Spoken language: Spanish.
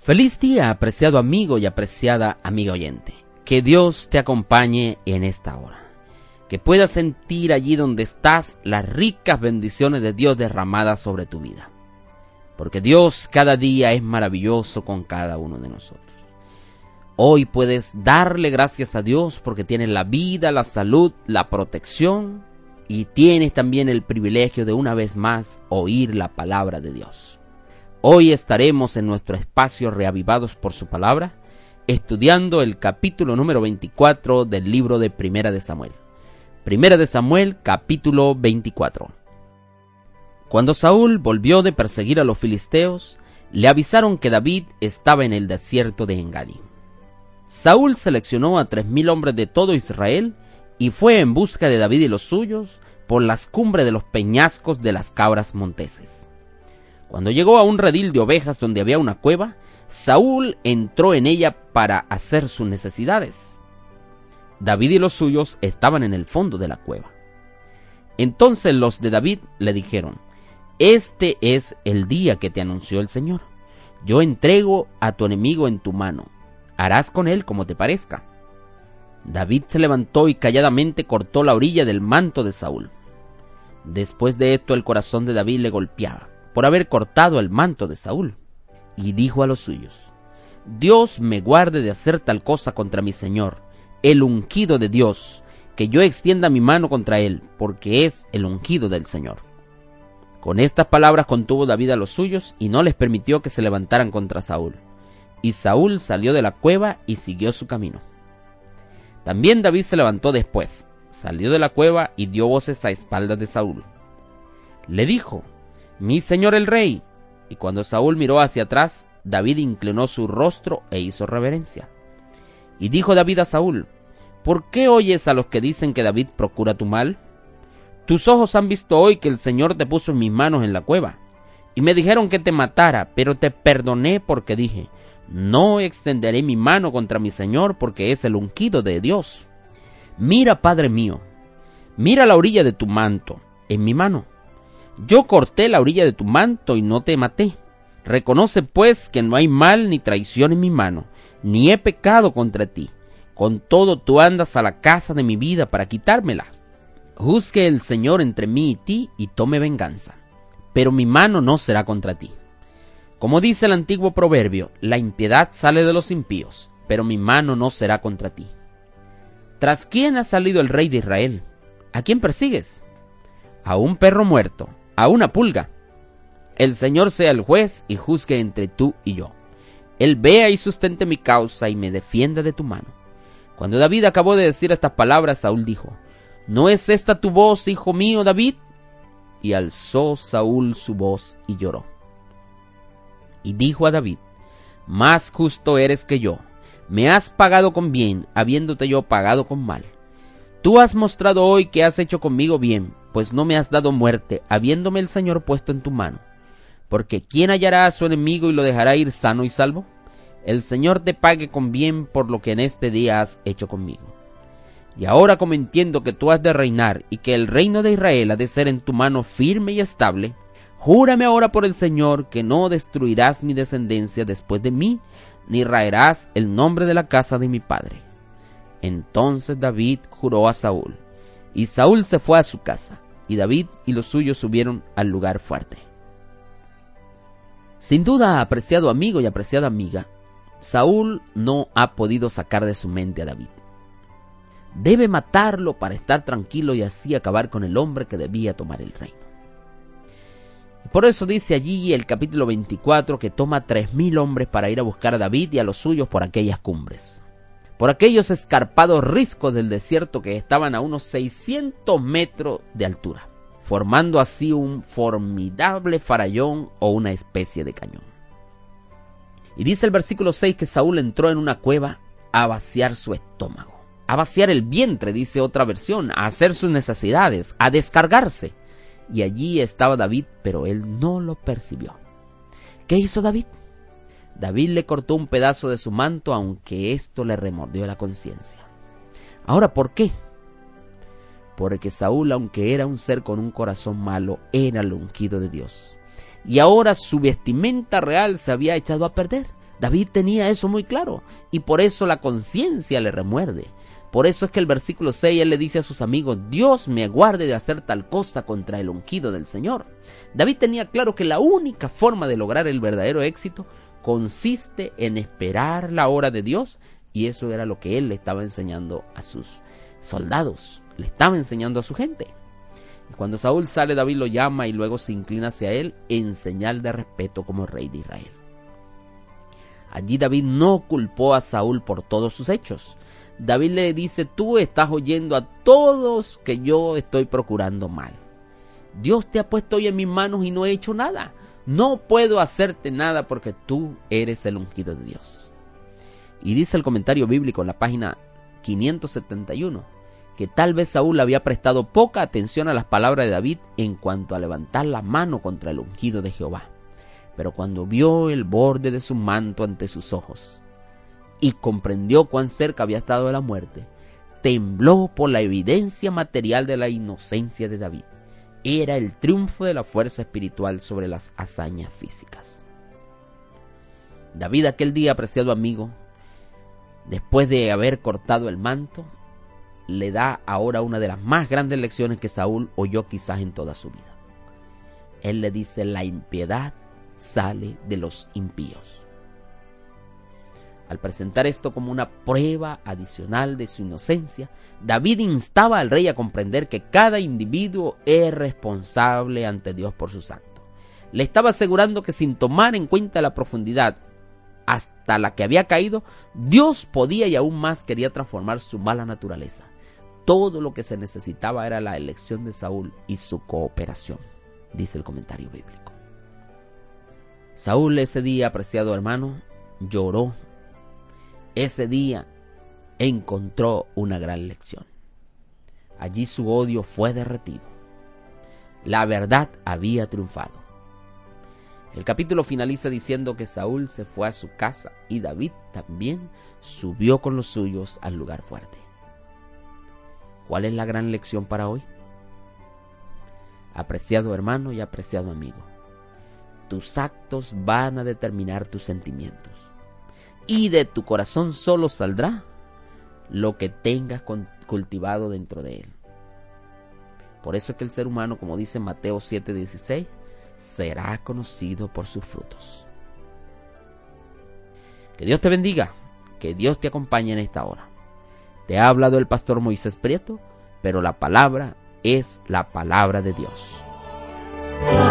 Feliz día, apreciado amigo y apreciada amiga oyente. Que Dios te acompañe en esta hora. Que puedas sentir allí donde estás las ricas bendiciones de Dios derramadas sobre tu vida. Porque Dios cada día es maravilloso con cada uno de nosotros. Hoy puedes darle gracias a Dios porque tienes la vida, la salud, la protección y tienes también el privilegio de una vez más oír la palabra de Dios. Hoy estaremos en nuestro espacio Reavivados por su palabra, estudiando el capítulo número 24 del libro de Primera de Samuel. Primera de Samuel, capítulo 24. Cuando Saúl volvió de perseguir a los filisteos, le avisaron que David estaba en el desierto de Engadi. Saúl seleccionó a 3,000 hombres de todo Israel y fue en busca de David y los suyos por las cumbres de los peñascos de las cabras monteses. Cuando llegó a un redil de ovejas donde había una cueva, Saúl entró en ella para hacer sus necesidades. David y los suyos estaban en el fondo de la cueva. Entonces los de David le dijeron: «Este es el día que te anunció el Señor. Yo entrego a tu enemigo en tu mano. Harás con él como te parezca». David se levantó y calladamente cortó la orilla del manto de Saúl. Después de esto el corazón de David le golpeaba por haber cortado el manto de Saúl, y dijo a los suyos: «Dios me guarde de hacer tal cosa contra mi señor, el ungido de Dios, que yo extienda mi mano contra él, porque es el ungido del Señor». Con estas palabras contuvo David a los suyos y no les permitió que se levantaran contra Saúl. Y Saúl salió de la cueva y siguió su camino. También David se levantó después, salió de la cueva y dio voces a espaldas de Saúl. Le dijo: «Mi señor el rey». Y cuando Saúl miró hacia atrás, David inclinó su rostro e hizo reverencia. Y dijo David a Saúl: «¿Por qué oyes a los que dicen que David procura tu mal? Tus ojos han visto hoy que el Señor te puso en mis manos en la cueva. Y me dijeron que te matara, pero te perdoné porque dije: no extenderé mi mano contra mi Señor, porque es el ungido de Dios. Mira, Padre mío, mira la orilla de tu manto en mi mano. Yo corté la orilla de tu manto y no te maté. Reconoce pues que no hay mal ni traición en mi mano, ni he pecado contra ti. Con todo tú andas a la casa de mi vida para quitármela. Juzgue el Señor entre mí y ti y tome venganza, pero mi mano no será contra ti. Como dice el antiguo proverbio, la impiedad sale de los impíos, pero mi mano no será contra ti. ¿Tras quién ha salido el rey de Israel? ¿A quién persigues? A un perro muerto, a una pulga. El Señor sea el juez y juzgue entre tú y yo. Él vea y sustente mi causa y me defienda de tu mano». Cuando David acabó de decir estas palabras, Saúl dijo: «¿No es esta tu voz, hijo mío David?». Y alzó Saúl su voz y lloró. Y dijo a David: «Más justo eres que yo. Me has pagado con bien, habiéndote yo pagado con mal. Tú has mostrado hoy que has hecho conmigo bien, pues no me has dado muerte, habiéndome el Señor puesto en tu mano. Porque ¿quién hallará a su enemigo y lo dejará ir sano y salvo? El Señor te pague con bien por lo que en este día has hecho conmigo. Y ahora, como entiendo que tú has de reinar y que el reino de Israel ha de ser en tu mano firme y estable, júrame ahora por el Señor que no destruirás mi descendencia después de mí, ni raerás el nombre de la casa de mi padre». Entonces David juró a Saúl, y Saúl se fue a su casa, y David y los suyos subieron al lugar fuerte. Sin duda, apreciado amigo y apreciada amiga, Saúl no ha podido sacar de su mente a David. Debe matarlo para estar tranquilo y así acabar con el hombre que debía tomar el reino. Por eso dice allí el capítulo 24 que toma 3,000 hombres para ir a buscar a David y a los suyos por aquellas cumbres, por aquellos escarpados riscos del desierto que estaban a unos 600 metros de altura, formando así un formidable farallón o una especie de cañón. Y dice el versículo 6 que Saúl entró en una cueva a vaciar su estómago, a vaciar el vientre, dice otra versión, a hacer sus necesidades, a descargarse. Y allí estaba David, pero él no lo percibió. ¿Qué hizo David? David le cortó un pedazo de su manto, aunque esto le remordió la conciencia. Ahora, ¿por qué? Porque Saúl, aunque era un ser con un corazón malo, era el ungido de Dios. Y ahora su vestimenta real se había echado a perder, David tenía eso muy claro y por eso la conciencia le remuerde. Por eso es que el versículo 6 él le dice a sus amigos: Dios me guarde de hacer tal cosa contra el ungido del Señor. David tenía claro que la única forma de lograr el verdadero éxito consiste en esperar la hora de Dios, y eso era lo que él le estaba enseñando a sus soldados, le estaba enseñando a su gente. Y cuando Saúl sale, David lo llama y luego se inclina hacia él en señal de respeto como rey de Israel. Allí David no culpó a Saúl por todos sus hechos. David le dice: tú estás oyendo a todos que yo estoy procurando mal. Dios te ha puesto hoy en mis manos y no he hecho nada. No puedo hacerte nada porque tú eres el ungido de Dios. Y dice el comentario bíblico en la página 571 que tal vez Saúl había prestado poca atención a las palabras de David en cuanto a levantar la mano contra el ungido de Jehová. Pero cuando vio el borde de su manto ante sus ojos y comprendió cuán cerca había estado de la muerte, tembló por la evidencia material de la inocencia de David. Era el triunfo de la fuerza espiritual sobre las hazañas físicas. David aquel día, apreciado amigo, después de haber cortado el manto, le da ahora una de las más grandes lecciones que Saúl oyó quizás en toda su vida. Él le dice: la impiedad sale de los impíos. Al presentar esto como una prueba adicional de su inocencia, David instaba al rey a comprender que cada individuo es responsable ante Dios por sus actos. Le estaba asegurando que sin tomar en cuenta la profundidad hasta la que había caído, Dios podía y aún más quería transformar su mala naturaleza. Todo lo que se necesitaba era la elección de Saúl y su cooperación, dice el comentario bíblico. Saúl ese día, apreciado hermano, lloró. Ese día encontró una gran lección. Allí su odio fue derretido. La verdad había triunfado. El capítulo finaliza diciendo que Saúl se fue a su casa y David también subió con los suyos al lugar fuerte. ¿Cuál es la gran lección para hoy? Apreciado hermano y apreciado amigo, tus actos van a determinar tus sentimientos. Y de tu corazón solo saldrá lo que tengas cultivado dentro de él. Por eso es que el ser humano, como dice Mateo 7:16, será conocido por sus frutos. Que Dios te bendiga, que Dios te acompañe en esta hora. Te ha hablado el pastor Moisés Prieto, pero la palabra es la palabra de Dios.